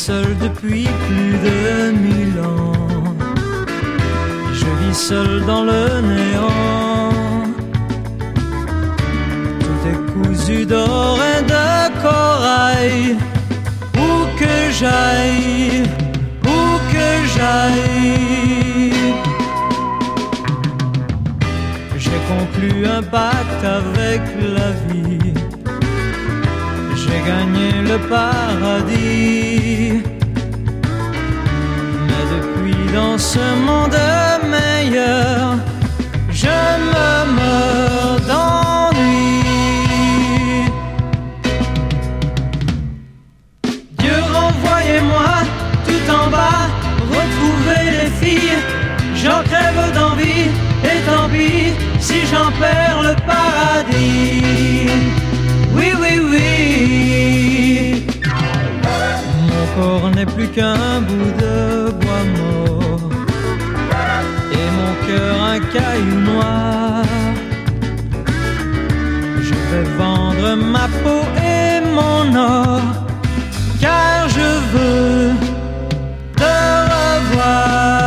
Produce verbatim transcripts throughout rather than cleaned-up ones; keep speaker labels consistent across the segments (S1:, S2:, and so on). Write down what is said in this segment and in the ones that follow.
S1: seul depuis plus de mille ans. Je vis seul dans le néant. Tout est cousu d'or et de corail. Où que j'aille, où que j'aille, j'ai conclu un pacte avec la vie. J'ai gagné le paradis. Mais depuis dans ce monde meilleur, je me meurs d'ennui. Dieu, renvoyez-moi tout en bas, retrouver les filles. J'en crève d'envie, et tant pis si j'en perds le paradis. Oui, oui, oui. Mon corps n'est plus qu'un bout de bois mort et mon cœur un caillou noir. Je vais vendre ma peau et mon or, car je veux te revoir.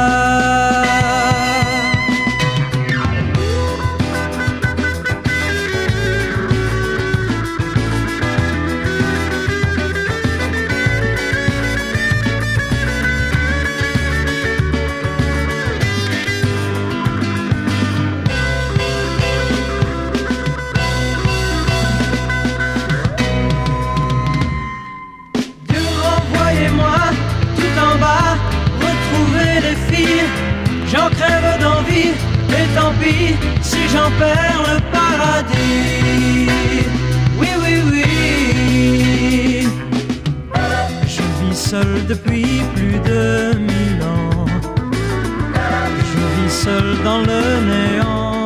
S1: J'en crève d'envie, et tant pis si j'en perds le paradis. Oui, oui, oui. Je vis seul depuis plus de mille ans. Je vis seul dans le néant.